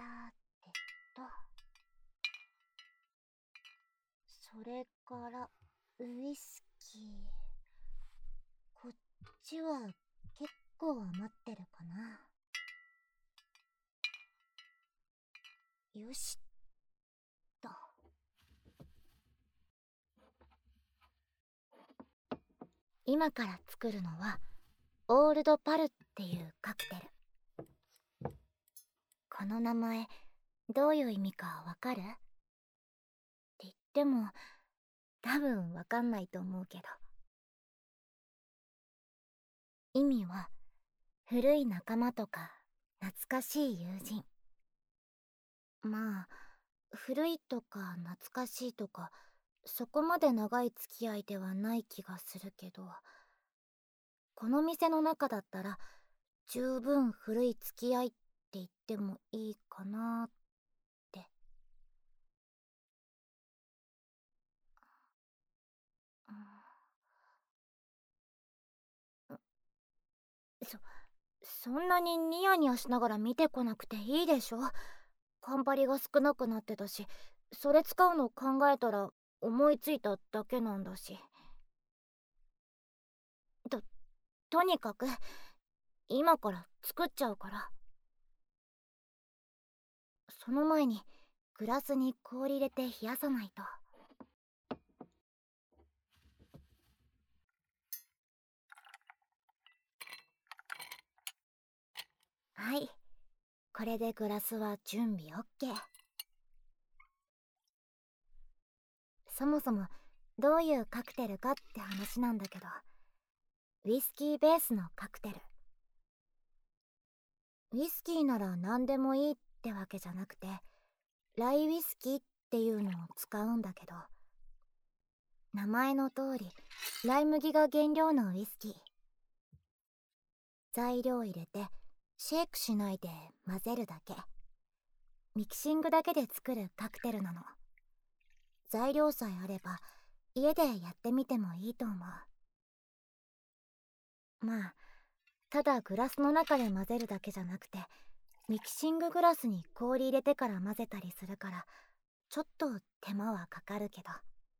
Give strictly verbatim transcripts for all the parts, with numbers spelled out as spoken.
てと、それからウイスキー。こっちは結構余ってるかな。よしと。今から作るのはオールドパルっていうカクテル。この名前どういう意味かわかる？って言っても多分わかんないと思うけど、意味は古い仲間とか懐かしい友人。まあ古いとか懐かしいとかそこまで長い付き合いではない気がするけど、この店の中だったら十分古い付き合いって言ってもいいかなって。そそんなにニヤニヤしながら見てこなくていいでしょ。頑張りが少なくなってたし、それ使うの考えたら思いついただけなんだし。ととにかく今から作っちゃうから。その前にグラスに氷入れて冷やさないと。はい、これでグラスは準備 OK。 そもそもどういうカクテルかって話なんだけど、ウイスキーベースのカクテル。ウイスキーなら何でもいいってわけじゃなくて、ライウイスキーっていうのを使うんだけど、名前の通りライ麦が原料のウイスキー。材料入れてシェイクしないで混ぜるだけ。ミキシングだけで作るカクテルなの。材料さえあれば家でやってみてもいいと思う。まあただグラスの中で混ぜるだけじゃなくて、ミキシンググラスに氷入れてから混ぜたりするから、ちょっと手間はかかるけど。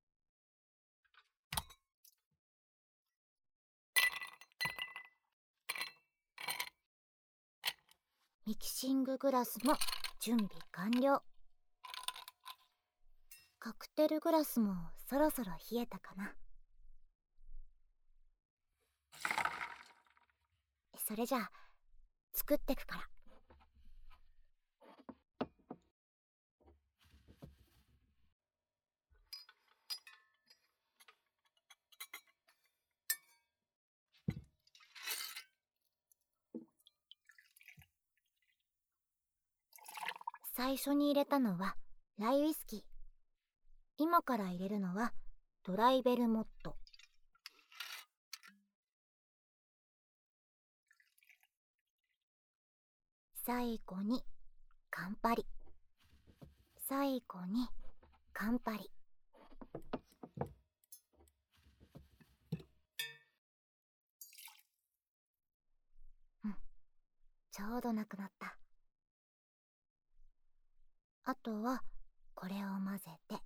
ミキシンググラスも準備完了。カクテルグラスもそろそろ冷えたかな。それじゃあ作ってくから。最初に入れたのはライウイスキー。今から入れるのはドライベルモット。最後にカンパリ。最後にカンパリ。うん、ちょうどなくなった。あとはこれを混ぜて。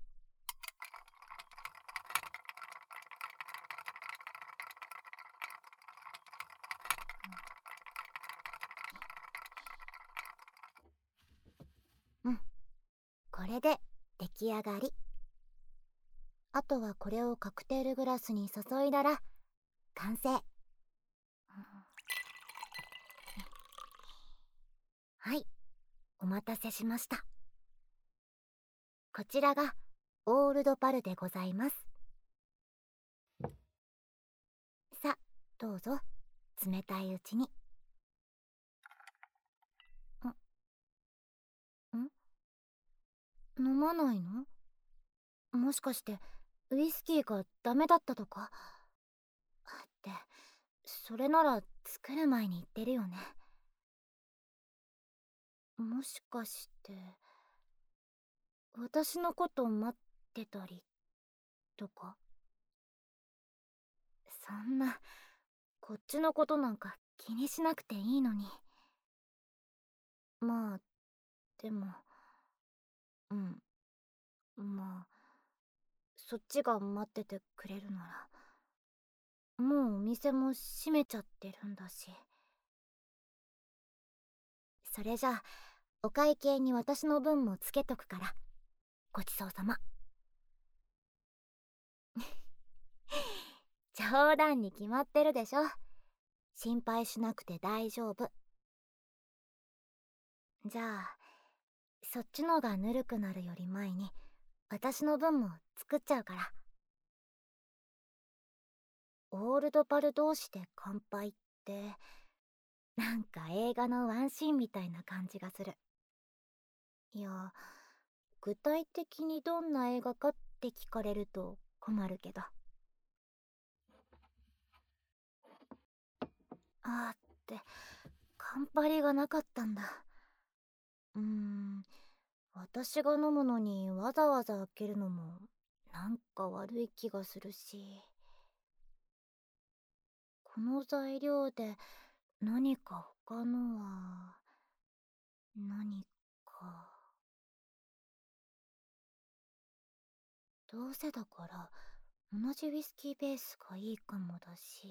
うん、これで出来上がり。あとはこれをカクテルグラスに注いだら完成。はい、お待たせしました。こちらがオールドパルでございます。さあどうぞ、冷たいうちに。んん飲まないの？もしかしてウイスキーがダメだったとかって、それなら作る前に言ってるよね。もしかして私のこと待ってたりとか？そんな、こっちのことなんか気にしなくていいのに。まあでも、うん、まあ、そっちが待っててくれるなら、もうお店も閉めちゃってるんだし。それじゃあ、お会計に私の分もつけとくから、ごちそうさま。冗談に決まってるでしょ。心配しなくて大丈夫。じゃあ、そっちのがぬるくなるより前に私の分も作っちゃうから。オールドパル同士で乾杯って、なんか映画のワンシーンみたいな感じがする。いや、具体的にどんな映画かって聞かれると困るけど。あーって、カンパリがなかったんだ。うーん、私が飲むのにわざわざ開けるのもなんか悪い気がするし、この材料で何か他のは何か。どうせだから同じウイスキーベースがいいかもだし。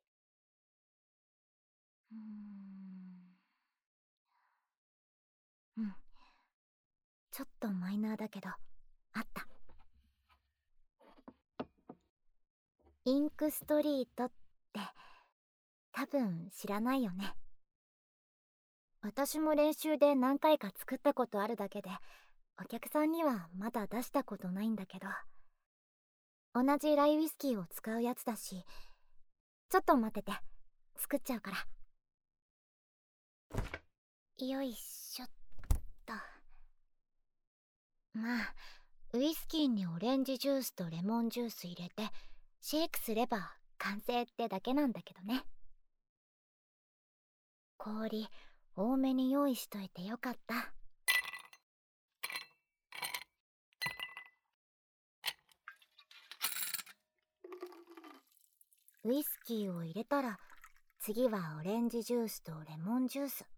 うーん、うん、ちょっとマイナーだけどあった。インクストリートって多分知らないよね。私も練習で何回か作ったことあるだけで、お客さんにはまだ出したことないんだけど、同じライウイスキーを使うやつだし、ちょっと待ってて、作っちゃうから。よいしょっと。まあ、ウイスキーにオレンジジュースとレモンジュース入れてシェイクすれば完成ってだけなんだけどね。氷多めに用意しといてよかった。ウイスキーを入れたら次はオレンジジュースとレモンジュース。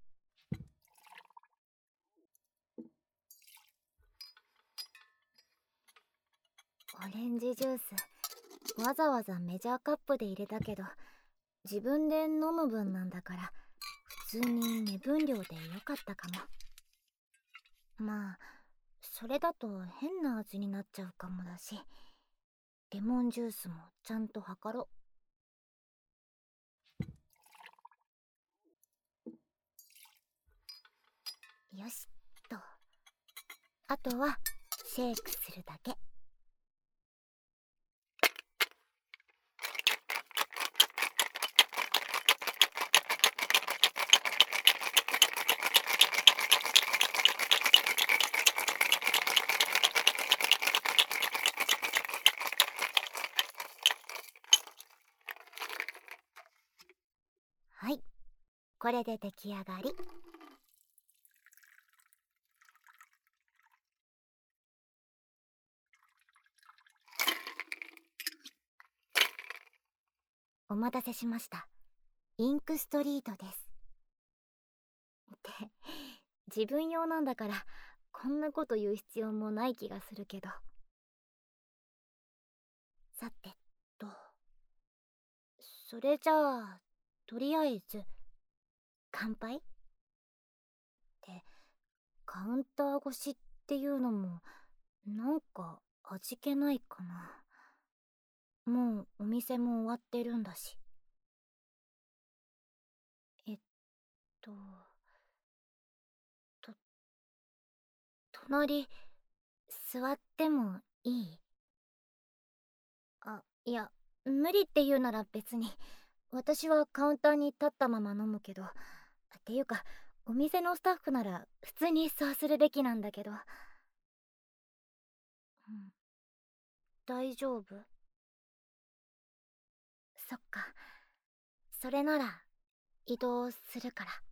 オレンジジュースわざわざメジャーカップで入れたけど、自分で飲む分なんだから普通に目分量でよかったかも。まあそれだと変な味になっちゃうかもだし、レモンジュースもちゃんと測ろう。よしっと。あとはシェイクするだけ。はい、これで出来上がり。お待たせしました。インクストリートです。って自分用なんだからこんなこと言う必要もない気がするけど。さてと、それじゃあとりあえず乾杯ってカウンター越しっていうのもなんか味気ないかな。もうお店も終わってるんだし。えっとと隣座ってもいい？あ、いや、無理って言うなら別に。私はカウンターに立ったまま飲むけど。っていうか、お店のスタッフなら普通にそうするべきなんだけど。うん、大丈夫？そっか。それなら移動するから。